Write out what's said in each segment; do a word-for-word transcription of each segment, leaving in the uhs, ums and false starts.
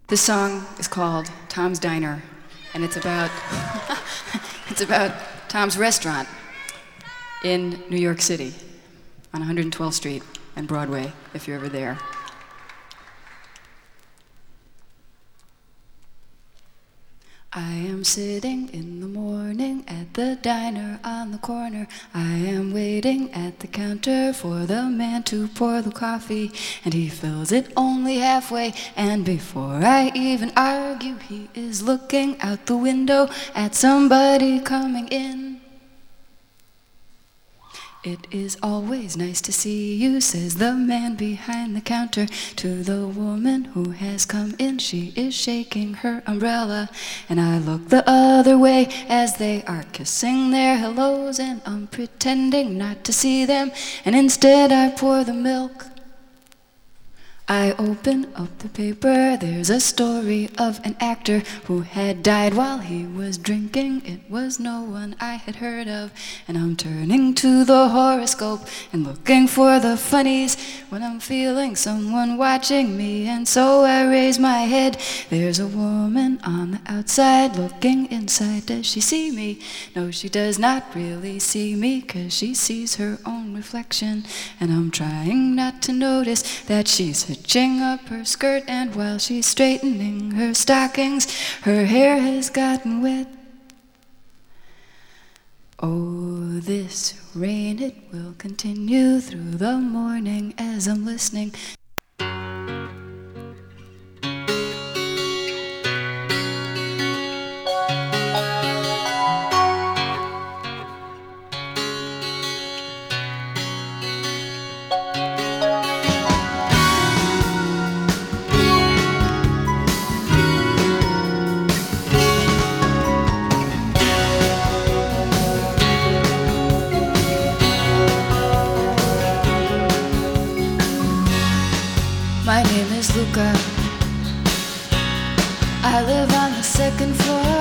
This song is called Tom's Diner, and it's about it's about Tom's Restaurant in New York City on one hundred twelfth Street and Broadway, if you're ever there. I am sitting in the morning at the diner on the corner. I am waiting at the counter for the man to pour the coffee, and he fills it only halfway, and before I even argue, he is looking out the window at somebody coming in. It is always nice to see you, says the man behind the counter to the woman who has come in. She is shaking her umbrella, and I look the other way as they are kissing their hellos, and I'm pretending not to see them, and instead I pour the milk. I open up the paper, there's a story of an actor who had died while he was drinking. It was no one I had heard of, and I'm turning to the horoscope and looking for the funnies when I'm feeling someone watching me, and so I raise my head. There's a woman on the outside looking inside. Does she see me? No, she does not really see me, 'cause she sees her own reflection, and I'm trying not to notice that she's hitching up her skirt, and while she's straightening her stockings, her hair has gotten wet. Oh, this rain, it will continue through the morning as I'm listening. My name is Luca. I live on the second floor.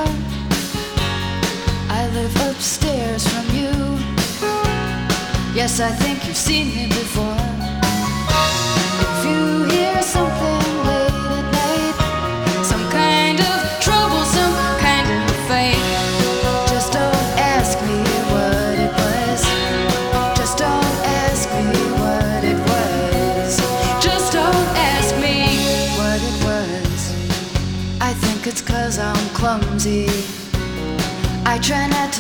I live upstairs from you. Yes, I think you've seen me before. If you hear something late at night, some kind of trouble, some kind of fight, just don't ask me what it was. Just don't ask me what it was. Just don't ask me what it was. I think it's 'cause I'm clumsy. I try not to